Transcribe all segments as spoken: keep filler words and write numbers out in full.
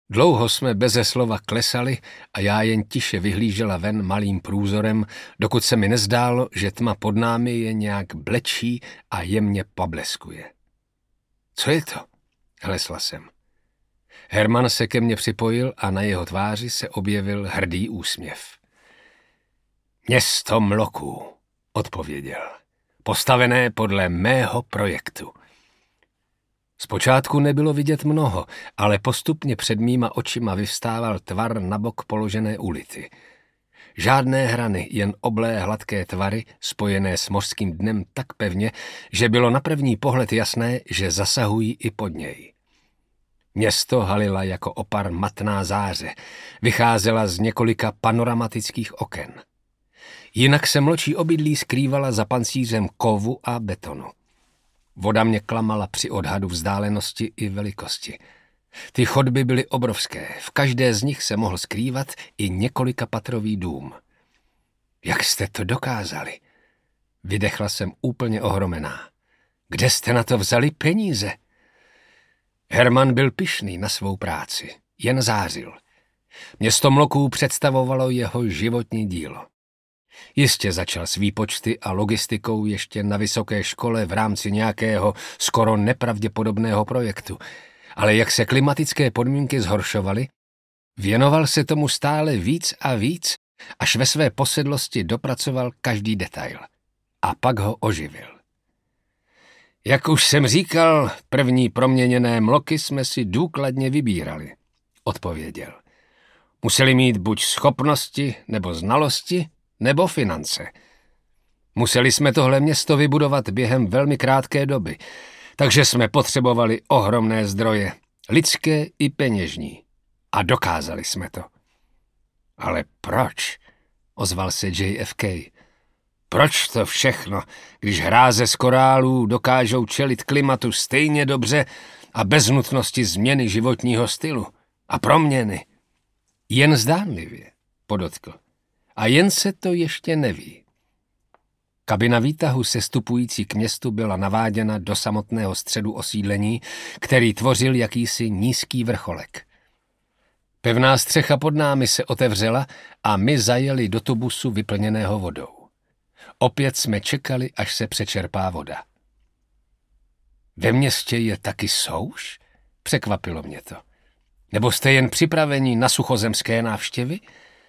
Dlouho jsme beze slova klesali a já jen tiše vyhlížela ven malým průzorem, dokud se mi nezdálo, že tma pod námi je nějak blečí a jemně pobleskuje. Co je to? Hlesla jsem. Herman se ke mně připojil a na jeho tváři se objevil hrdý úsměv. Město mloků, odpověděl. Postavené podle mého projektu. Zpočátku nebylo vidět mnoho, ale postupně před mýma očima vyvstával tvar na bok položené ulity. Žádné hrany, jen oblé hladké tvary, spojené s mořským dnem tak pevně, že bylo na první pohled jasné, že zasahují i pod něj. Město halila jako opar matná záře, vycházela z několika panoramatických oken. Jinak se mločí obydlí skrývala za pancířem kovu a betonu. Voda mě klamala při odhadu vzdálenosti i velikosti. Ty chodby byly obrovské, v každé z nich se mohl skrývat i několikapatrový dům. Jak jste to dokázali? Vydechla jsem úplně ohromená. Kde jste na to vzali peníze? Herman byl pyšný na svou práci, jen zářil. Město mloků představovalo jeho životní dílo. Jistě začal s výpočty a logistikou ještě na vysoké škole v rámci nějakého skoro nepravděpodobného projektu, ale jak se klimatické podmínky zhoršovaly, věnoval se tomu stále víc a víc, až ve své posedlosti dopracoval každý detail. A pak ho oživil. Jak už jsem říkal, první proměněné mloky jsme si důkladně vybírali, odpověděl. Museli mít buď schopnosti nebo znalosti, nebo finance. Museli jsme tohle město vybudovat během velmi krátké doby, takže jsme potřebovali ohromné zdroje, lidské i peněžní. A dokázali jsme to. Ale proč? Ozval se J F K. Proč to všechno, když hráze z korálů dokážou čelit klimatu stejně dobře a bez nutnosti změny životního stylu a proměny? Jen zdánlivě, podotkl. A jen se to ještě neví. Kabina výtahu sestupující k městu byla naváděna do samotného středu osídlení, který tvořil jakýsi nízký vrcholek. Pevná střecha pod námi se otevřela a my zajeli do tubusu vyplněného vodou. Opět jsme čekali, až se přečerpá voda. Ve městě je taky souš? Překvapilo mě to. Nebo jste jen připraveni na suchozemské návštěvy?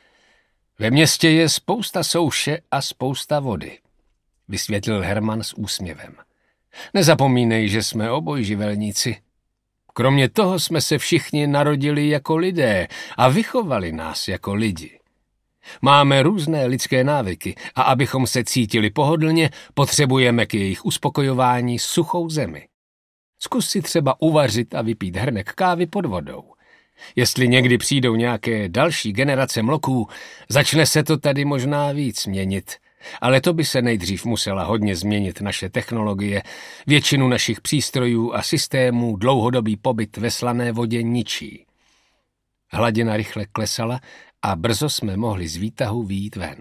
Ve městě je spousta souše a spousta vody, vysvětlil Herman s úsměvem. Nezapomínej, že jsme obojživelníci. Kromě toho jsme se všichni narodili jako lidé a vychovali nás jako lidi. Máme různé lidské návyky a abychom se cítili pohodlně, potřebujeme k jejich uspokojování suchou zemi. Zkus si třeba uvařit a vypít hrnek kávy pod vodou. Jestli někdy přijdou nějaké další generace mloků, začne se to tady možná víc měnit. Ale to by se nejdřív musela hodně změnit naše technologie. Většinu našich přístrojů a systémů dlouhodobý pobyt ve slané vodě ničí. Hladina rychle klesala a brzo jsme mohli z výtahu vyjít ven.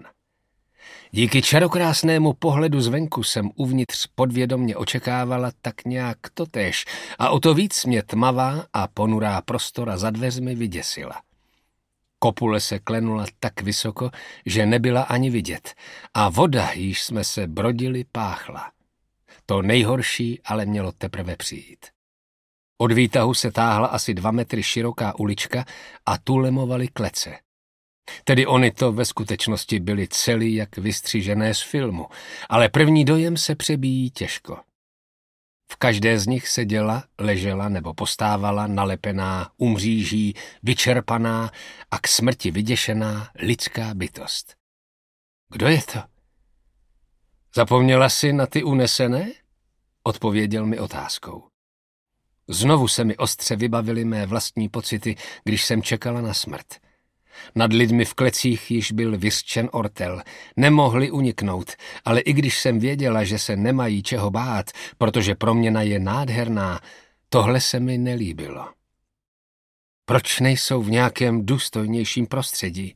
Díky čarokrásnému pohledu zvenku jsem uvnitř podvědomě očekávala tak nějak totéž a o to víc mě tmavá a ponurá prostora za dveřmi vyděsila. Kopule se klenula tak vysoko, že nebyla ani vidět a voda, jíž jsme se brodili, páchla. To nejhorší ale mělo teprve přijít. Od výtahu se táhla asi dva metry široká ulička a tu lemovaly klece. Tedy oni to ve skutečnosti byli celý jak vystřižené z filmu, ale první dojem se přebíjí těžko. V každé z nich seděla, ležela nebo postávala nalepená, umříží, vyčerpaná a k smrti vyděšená lidská bytost. Kdo je to? Zapomněla jsi na ty unesené? Odpověděl mi otázkou. Znovu se mi ostře vybavily mé vlastní pocity, když jsem čekala na smrt. Nad lidmi v klecích již byl vyřčen ortel. Nemohli uniknout, ale i když jsem věděla, že se nemají čeho bát, protože proměna je nádherná, tohle se mi nelíbilo. Proč nejsou v nějakém důstojnějším prostředí?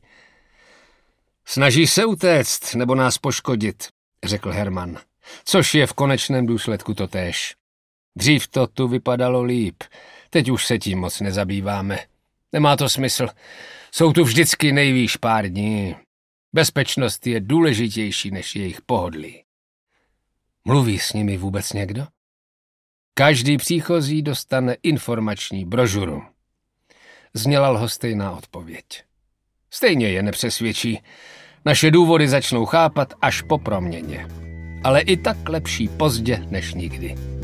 Snaží se utéct nebo nás poškodit, řekl Herman, což je v konečném důsledku totéž. Dřív to tu vypadalo líp, teď už se tím moc nezabýváme. Nemá to smysl. Jsou tu vždycky nejvýš pár dní. Bezpečnost je důležitější než jejich pohodlí. Mluví s nimi vůbec někdo? Každý příchozí dostane informační brožuru. Zněla lhostejná odpověď. Stejně je nepřesvědčí. Naše důvody začnou chápat až po proměně. Ale i tak lepší pozdě než nikdy.